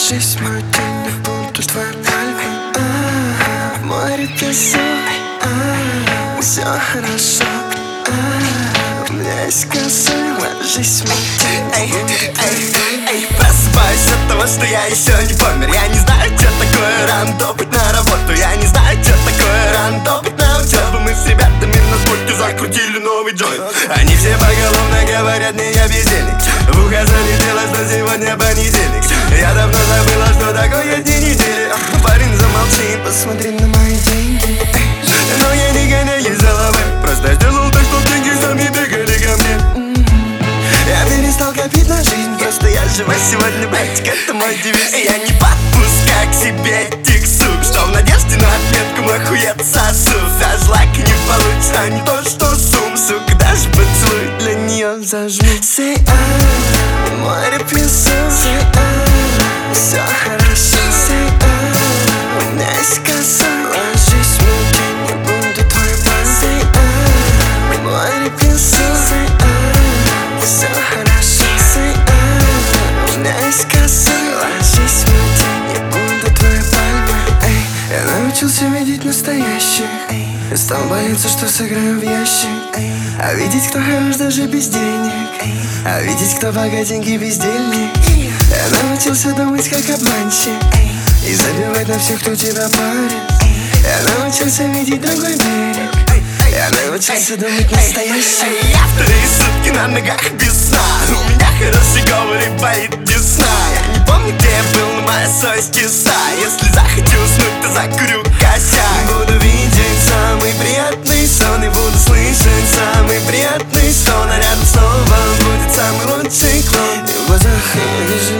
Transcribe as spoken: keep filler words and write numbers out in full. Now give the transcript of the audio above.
Ложись в мой день, я буду твоей пальмой. А-а-а, в море песок, а-а-а, все хорошо. А-а-а, у меня есть косой. Ложись в мой день, эй, эй, эй, просыпаюсь от того, что я еще не помер. Я не знаю, что такое рано быть на работу. Я не знаю, что такое рано быть на учебу. Мы с ребятами на спорте закрутили новый джойнт. Они все поголовно говорят мне, я бездельник. В ухо залетело, что сегодня понедельник. Я давно забыла, что такое дни недели. Парень, замолчи, посмотри на мои деньги. но я не гоняюсь за головой. Просто сделал так, что деньги сами бегали ко мне. Я перестал копить на жизнь, просто я живу сегодня, братик, это мой девиз. Я не подпускаю к себе этих сук, что в надежде на отметку мой хует сосуд. Даже лайк не получится, а не то, что сум. Сука, даже поцелуй для нее зажму. Say ah, море песок. Say ah, все хорошо. Say ah, у меня есть косой. Ложись в мой день, я буду твоей пальмой. Say ah, море песок. Say ah, все хорошо. Say ah, у меня есть косой. Ложись в мой день, я буду твоей пальмой. Эй, я научился видеть настоящих. Стал бояться, что сыграю в ящик. А видеть, кто хорош даже без денег. А видеть, кто богатенький бездельник. Я научился думать как обманщик и забивать на всех, кто тебя парит. Я научился видеть другой берег. Я научился думать настоящий. Я вторые сутки на ногах без сна. У меня хороший говор и болит десна. Я не помню, где я был, но моя совесть чиста. Если захочу уснуть, то закурю косяк. Буду видеть самый приятный сон и буду слышать самый приятный стон. А рядом снова будет самый лучший клон. И в глазах я вижу